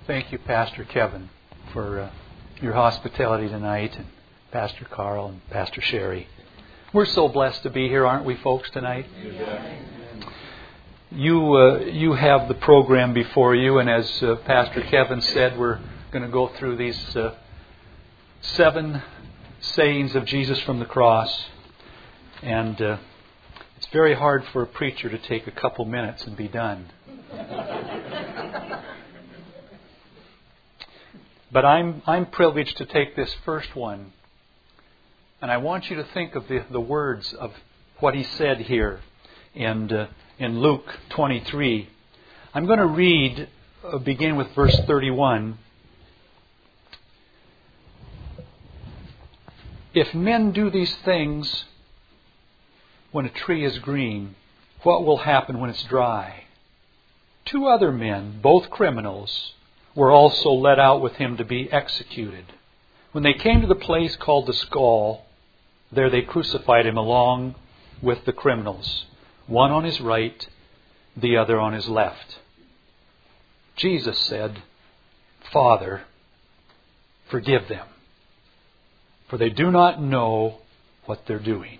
Thank you, Pastor Kevin, for your hospitality tonight, and Pastor Carl and Pastor Sherry. We're so blessed to be here, aren't we, folks, tonight? Yeah. You have the program before you, and as Pastor Kevin said, we're going to go through these 7 sayings of Jesus from the cross. And it's very hard for a preacher to take a couple minutes and be done. But I'm privileged to take this first one, and I want you to think of the words of what he said here in Luke 23. I'm going to read, begin with verse 31. If men do these things when a tree is green, what will happen when it's dry? 2 other men, both criminals, were also led out with him to be executed. When they came to the place called the Skull, there they crucified him along with the criminals, one on his right, the other on his left. Jesus said, Father, forgive them, for they do not know what they're doing.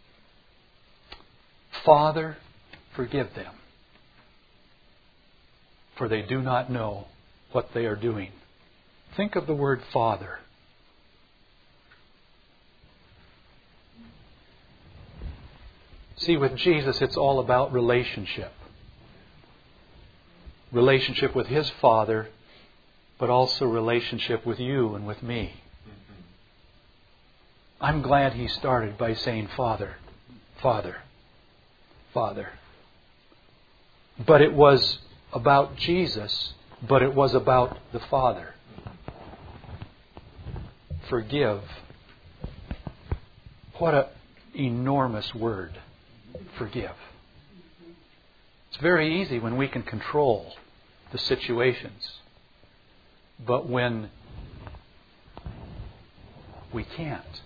Father, forgive them, for they do not know what they are doing. Think of the word Father. See, with Jesus, it's all about relationship. Relationship with His Father, but also relationship with you and with me. I'm glad He started by saying Father, Father, Father. But it was about Jesus, but it was about the Father. Forgive. What an enormous word. Forgive. It's very easy when we can control the situations. But when we can't,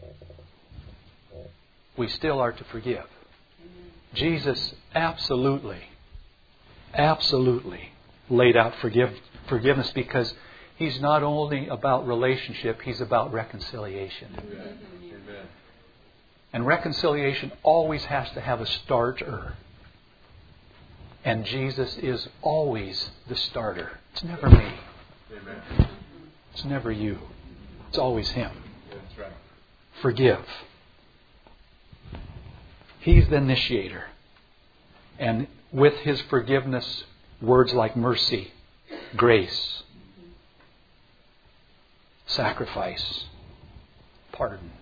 we still are to forgive. Jesus absolutely laid out forgiveness, because He's not only about relationship, He's about reconciliation. Amen. And reconciliation always has to have a starter. And Jesus is always the starter. It's never me. Amen. It's never you. It's always Him. That's right. Forgive. He's the initiator. And with His forgiveness, words like mercy, grace, sacrifice, pardon.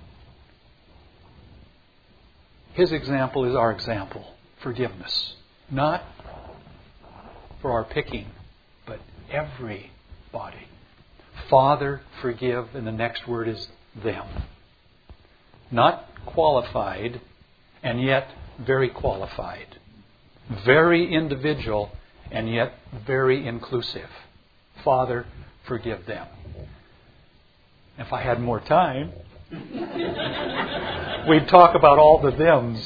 His example is our example. Forgiveness. Not for our picking, but everybody. Father, forgive, and the next word is them. Not qualified, and yet very qualified. Very individual, and yet very inclusive. Father, forgive them. If I had more time, we'd talk about all the thems.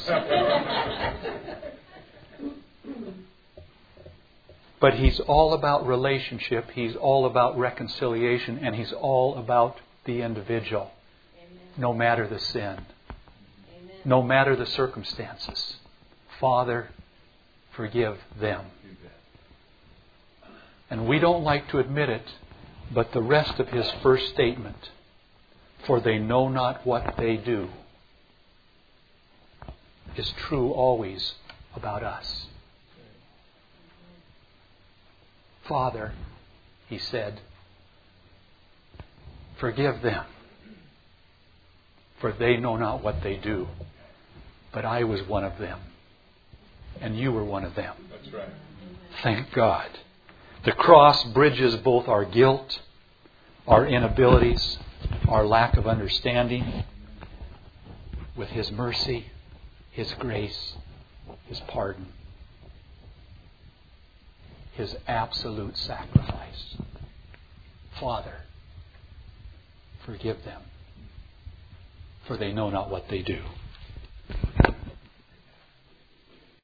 But He's all about relationship. He's all about reconciliation. And He's all about the individual. Amen. No matter the sin. Amen. No matter the circumstances. Father, forgive them. And we don't like to admit it, but the rest of His first statement, for they know not what they do, is true always about us. Father, He said, forgive them, for they know not what they do. But I was one of them, and you were one of them. That's right. Thank God. The cross bridges both our guilt, our inabilities, our lack of understanding, with His mercy, His grace, His pardon, His absolute sacrifice. Father, forgive them, for they know not what they do.